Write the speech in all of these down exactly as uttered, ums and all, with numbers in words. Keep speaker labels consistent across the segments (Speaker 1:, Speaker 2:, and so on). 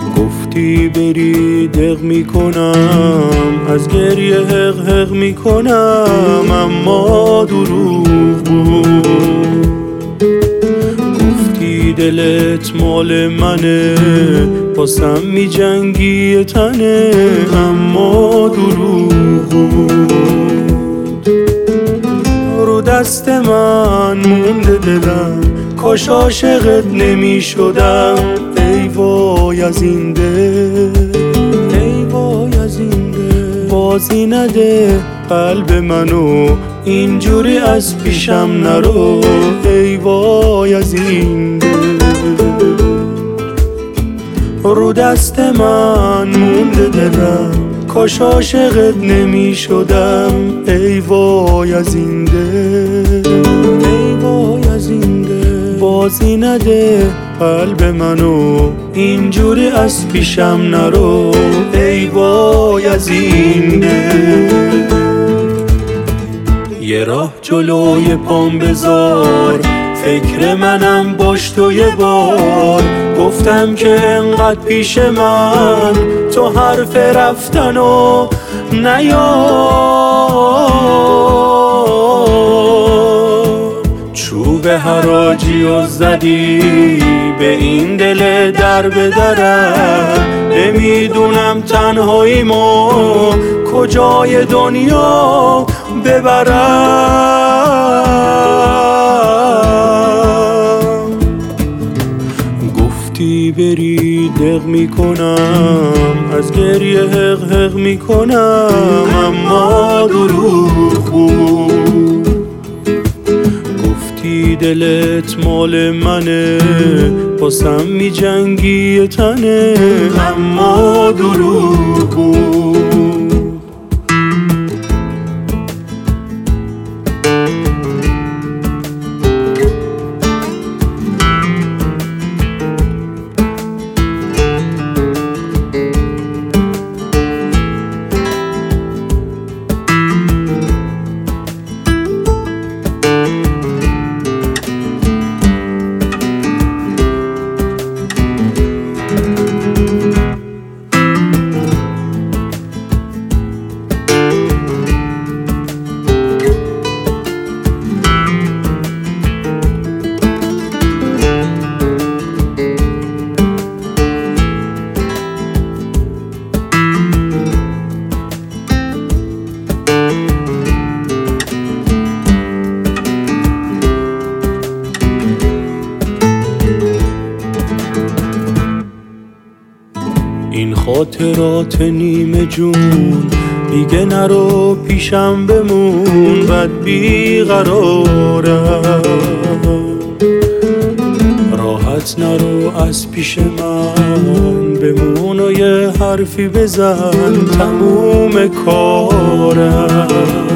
Speaker 1: گفتی بری دق میکنم، از گریه حق حق میکنم، اما دروغ بود. گفتی دلت مال منه، باسم میجنگی تنه، اما دروغ بود. رو دست من مونده دلم، کاش عاشقت نمی شدم. ای وای از این دل، ای وای از این دل، بازی نده قلب منو، اینجوری از پیشم نرو. ای وای از این دل، رو دست من مونده دلم، کاش عاشقت نمی شدم. ای وای از این دل، ای وای از این دل، بازی نده قلب منو، اینجوری از پیشم نرو. ای وای از این دل، یه راه جلوی پام بذار، فکر منم باش تو یه بار. گفتم که انقدر پیش من تو حرف رفتنو نیار. چوب حراجی و زدی به این دل در به درم، نمیدونم تنهاییمو کجای دنیا ببرم. گفتی بری دق میکنم، از گریه حق حق میکنم، اما دروغ بود. گفتی دلت مال منه، باسم میجنگی تنه، اما دروغ بود. این خاطرات نیمه جون دیگه نرو پیشم بمون، بد بیقرارم. راحت نرو از پیش من بمون و یه حرفی بزن، تموم کارم.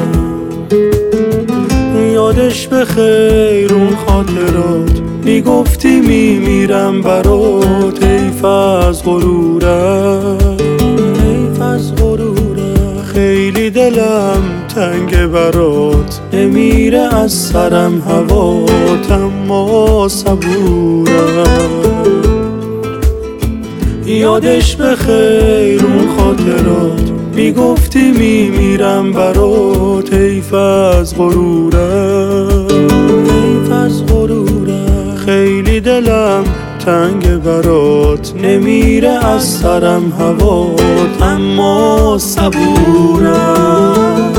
Speaker 1: یادش بخیر اون خاطرات، میگفتی میمیرم برات. حیف از غرورم، حیف از غرورم، خیلی دلم تنگ برات، نمیره از سرم هوات، اما صبورم. یادش بخیر اون خاطرات، میگفتی میمیرم برات. حیف از غرورم، حیف از غرورم، خیلی دلم تنگ برات، نمیره از سرم هوات، اما صبورم.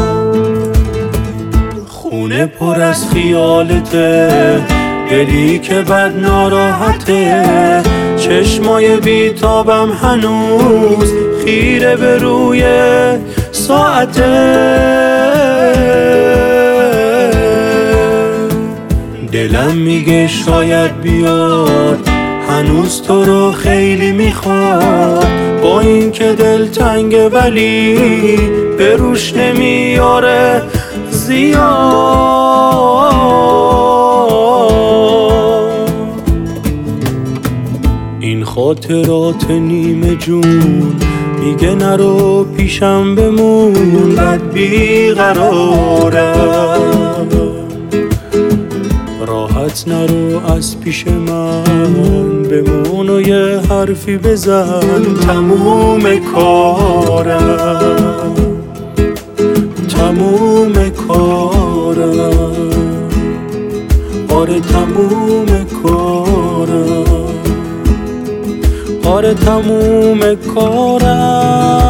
Speaker 1: خونه پر از خیالته، دلی که بد ناراحته، چشمای بیتابم هنوز خیره به روی ساعته. دلم میگه شاید بیاد، هنوز تو رو خیلی میخواد. با این که دل تنگه ولی به روش نمیاره زیاد. این خاطرات نیمه جون میگه نرو پیشم بمون، بد بیقرارم. راحت نرو از پیش من بمون و یه حرفی بزن تموم کارم، تموم کارم، آره تموم کارم، آره تموم کارم.